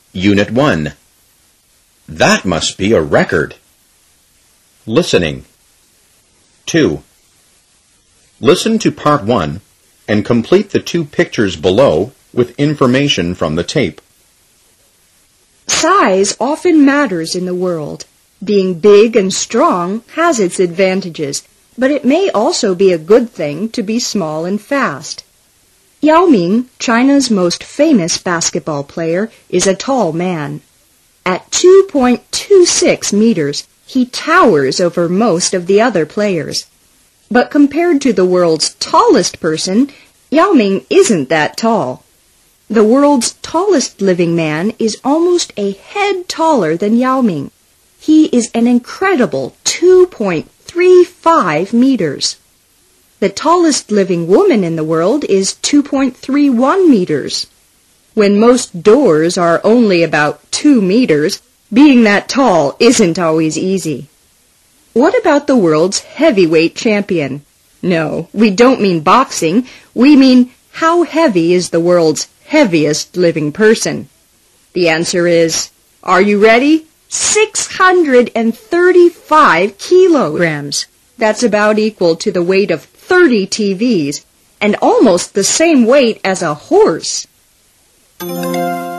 Unit 1. That must be a record. Listening. 2. Listen to Part 1 and complete the 2 pictures below with information from the tape. Size often matters in the world. Being big and strong has its advantages, but it may also be a good thing to be small and fast. Yao Ming, China's most famous basketball player, is a tall man. At 2.26 meters, he towers over most of the other players. But compared to the world's tallest person, Yao Ming isn't that tall. The world's tallest living man is almost a head taller than Yao Ming. He is an incredible 2.35 meters. The tallest living woman in the world is 2.31 meters. When most doors are only about 2 meters, being that tall isn't always easy. What about the world's heavyweight champion? No, we don't mean boxing. We mean how heavy is the world's heaviest living person? The answer is, are you ready? 635 kilograms. That's about equal to the weight of 30 TVs and almost the same weight as a horse.